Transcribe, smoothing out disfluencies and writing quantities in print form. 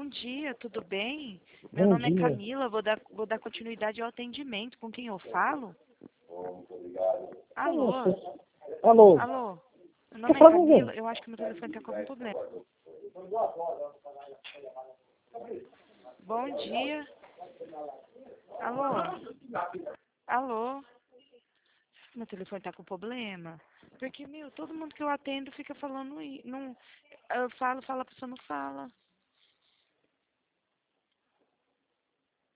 dia, tudo bem? Meu Bom nome é dia. Camila, vou dar continuidade ao atendimento. Com quem eu falo? Alô? Alô? Alô? Meu Tá nome é falando com Camila, quem? eu acho que meu telefone está com algum problema. Bom dia. Alô? Alô? Meu telefone tá com problema? Porque, todo mundo que eu atendo fica falando, não, eu falo, a pessoa não fala.